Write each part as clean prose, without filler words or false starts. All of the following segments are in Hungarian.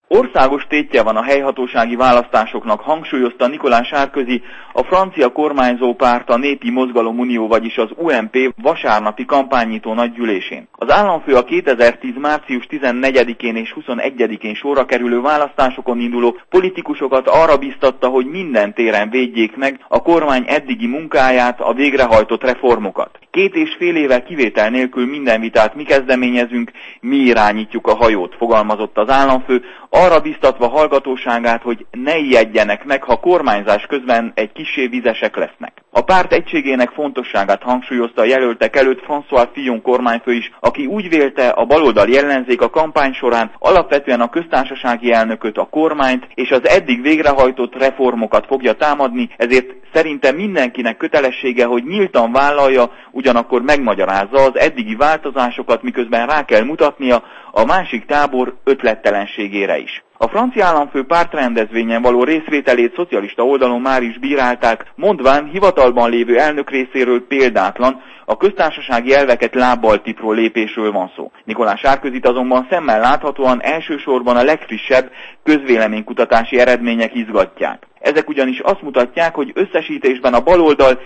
Országos tétje van a helyhatósági választásoknak, hangsúlyozta Nicolas Sarkozy, a francia kormányzó párt, a Népi Mozgalom Unió, vagyis az UMP vasárnapi kampánynyitó nagygyűlésén. Az államfő a 2010. március 14-én és 21-én sorra kerülő választásokon induló politikusokat arra biztatta, hogy minden téren védjék meg a kormány eddigi munkáját, a végrehajtott reformokat. 2,5 éve kivétel nélkül minden vitát mi kezdeményezünk, mi irányítjuk a hajót, fogalmazott az államfő, arra biztatva hallgatóságát, hogy ne ijedjenek meg, ha kormányzás közben egy kissé vizesek lesznek. A párt egységének fontosságát hangsúlyozta a jelöltek előtt François Fillon kormányfő is, aki úgy vélte, a baloldali ellenzék a kampány során alapvetően a köztársasági elnököt, a kormányt és az eddig végrehajtott reformokat fogja támadni, ezért szerinte mindenkinek kötelessége, hogy nyíltan vállalja, ugyanakkor megmagyarázza az eddigi változásokat, miközben rá kell mutatnia a másik tábor ötlettelenségére is. A francia államfő pártrendezvényen való részvételét szocialista oldalon már is bírálták, mondván hivatalban lévő elnök részéről példátlan, a köztársasági elveket lábbal tipró lépésről van szó. Nicolas Sarkozyt azonban szemmel láthatóan elsősorban a legfrissebb közvéleménykutatási eredmények izgatják. Ezek ugyanis azt mutatják, hogy összesítésben a baloldal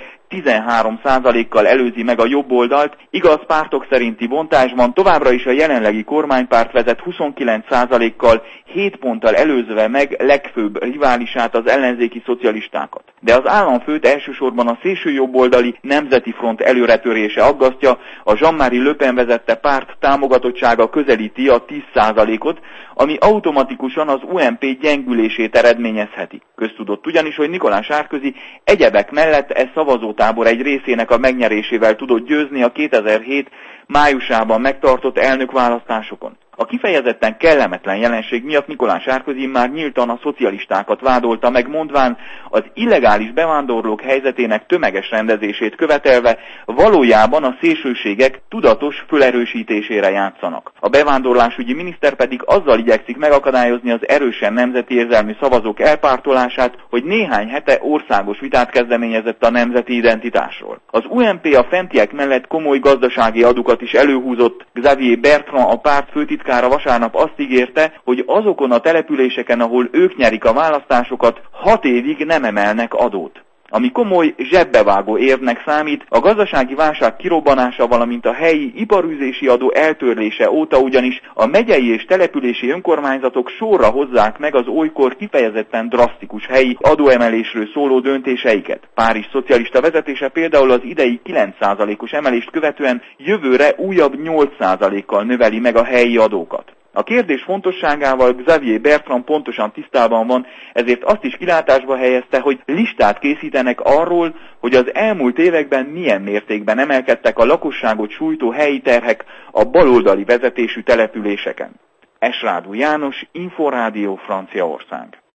13%-kal előzi meg a jobb oldalt, igaz pártok szerinti bontásban továbbra is a jelenlegi kormánypárt vezet 29%-kal, 7 ponttal előzve meg legfőbb riválisát, az ellenzéki szocialistákat. De az államfőt elsősorban a szélső jobboldali Nemzeti Front előretörése aggasztja, a Jean-Marie Le Pen vezette párt támogatottsága közelíti a 10%-ot, ami automatikusan az UMP gyengülését eredményezheti. Köztudott ugyanis, hogy Nicolas Sarkozy egyebek mellett szavazótábor egy részének a megnyerésével tudott győzni a 2007 májusában megtartott elnökválasztásokon. A kifejezetten kellemetlen jelenség miatt Nicolas Sarkozy már nyíltan a szocialistákat vádolta meg, mondván az illegális bevándorlók helyzetének tömeges rendezését követelve valójában a szélsőségek tudatos fölerősítésére játszanak. A bevándorlásügyi miniszter pedig azzal igyekszik megakadályozni az erősen nemzeti érzelmű szavazók elpártolását, hogy néhány hete országos vitát kezdeményezett a nemzeti identitásról. Az UMP a fentiek mellett komoly gazdasági adukat is előhúzott. Xavier Bertrand, a párt főtitkára vasárnap azt ígérte, hogy azokon a településeken, ahol ők nyerik a választásokat, 6 évig nem emelnek adót. Ami komoly zsebbevágó érvnek számít, a gazdasági válság kirobbanása, valamint a helyi iparűzési adó eltörlése óta ugyanis a megyei és települési önkormányzatok sorra hozzák meg az olykor kifejezetten drasztikus helyi adóemelésről szóló döntéseiket. Párizs szocialista vezetése például az idei 9%-os emelést követően jövőre újabb 8%-kal növeli meg a helyi adókat. A kérdés fontosságával Xavier Bertrand pontosan tisztában van, ezért azt is kilátásba helyezte, hogy listát készítenek arról, hogy az elmúlt években milyen mértékben emelkedtek a lakosságot sújtó helyi terhek a baloldali vezetésű településeken. Esrádú János, Inforádió, Franciaország.